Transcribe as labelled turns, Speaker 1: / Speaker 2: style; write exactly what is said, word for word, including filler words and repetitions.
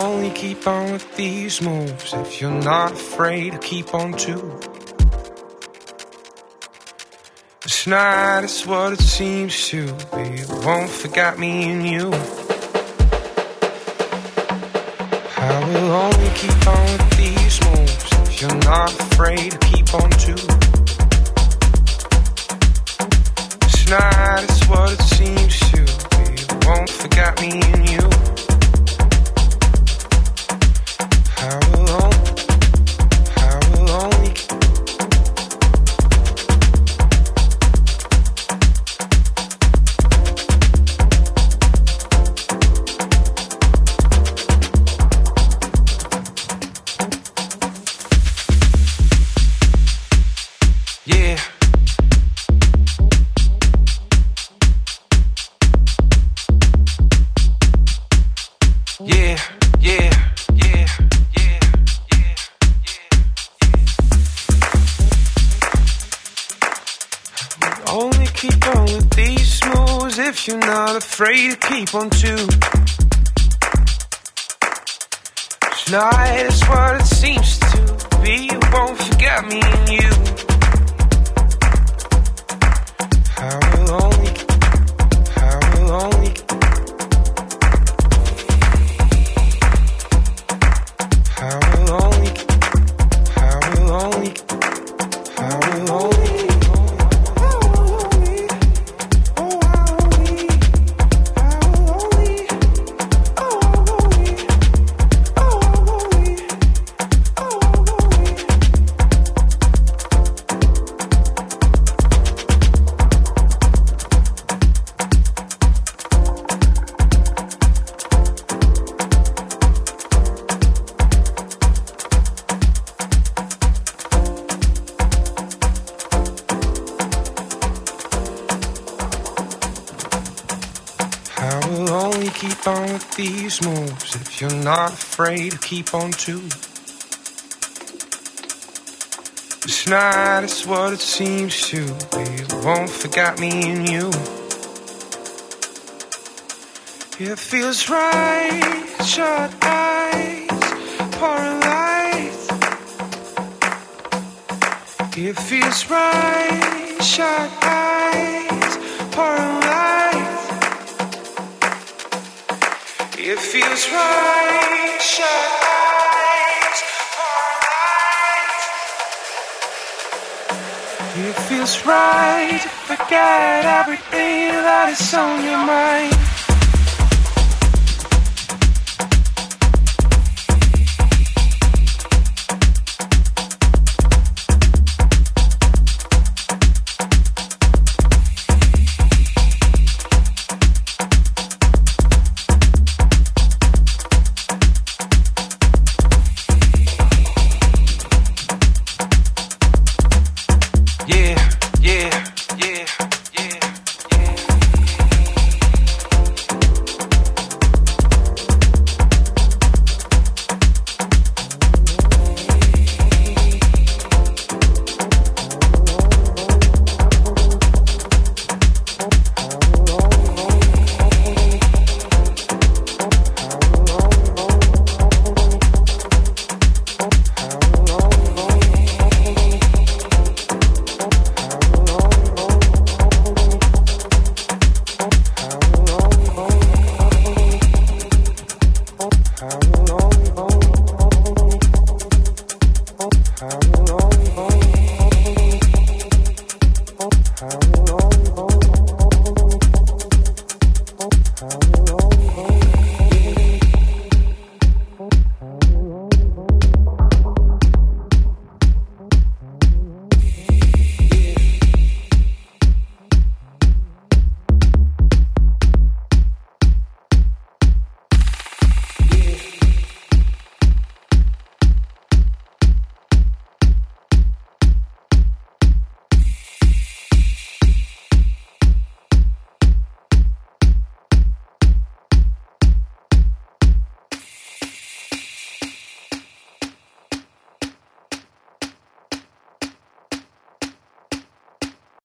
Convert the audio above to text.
Speaker 1: only keep on with these moves if you're not afraid to keep on too. This night is what it seems to be. It won't forget me and you. I will only keep on with these moves if you're not afraid to keep on too. This night is what it seems to be. It won't forget me and you. I will only, I will only yeah. Yeah, yeah, yeah, yeah, yeah, yeah. Only keep on with these moves if you're not afraid to keep on too. Tonight is what it seems to be. You won't forget me and you. I will only, I will only. I will only, I will only, I will only, oh, I only, I will only, oh, only, oh, only, oh, I will only keep on with these moves if you're not afraid to keep on too. This night is what it seems to be. It won't forget me and you. It feels right, shut eyes, pouring light. It feels right, shut eyes, pouring light. It feels right, shut eyes, pouring light. It feels right to forget everything that is on your mind. I will only